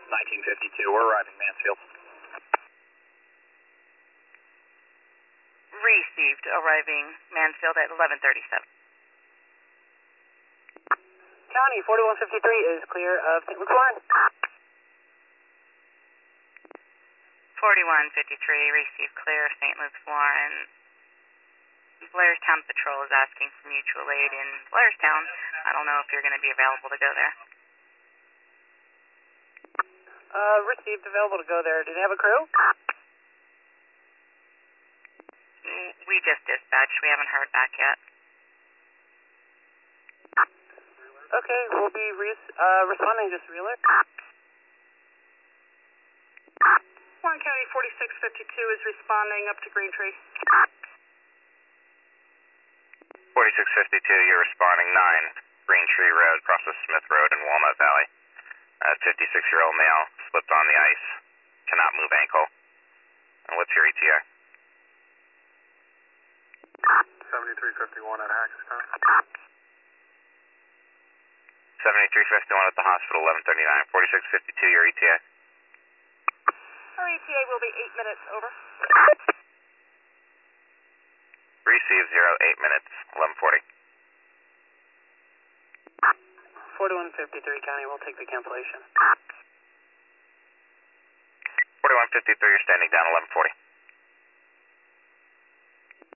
1952, we're arriving Mansfield. Received, arriving Mansfield at 11:37. County, 4153 is clear of St. Luke's Warren. 4153, received, clear of St. Luke's Warren. Blairstown Patrol is asking for mutual aid in Blairstown. I don't know if you're going to be available to go there. Received, available to go there. Do they have a crew? We just dispatched. We haven't heard back yet. Okay, we'll be responding. Just relay. Warren County 4652 is responding up to Green Tree. 4652, you're responding 9, Green Tree Road, crosses Smith Road in Walnut Valley. 56-year-old male, slipped on the ice, cannot move ankle. And what's your ETA? 7351 at Hackettstown. 7351 at the hospital, 11:39. 4652, your ETA? Our ETA will be 8 minutes, over. Receive 08 minutes, 11:40. 4153 County, we'll take the cancellation. 4153, you're standing down, 11:40.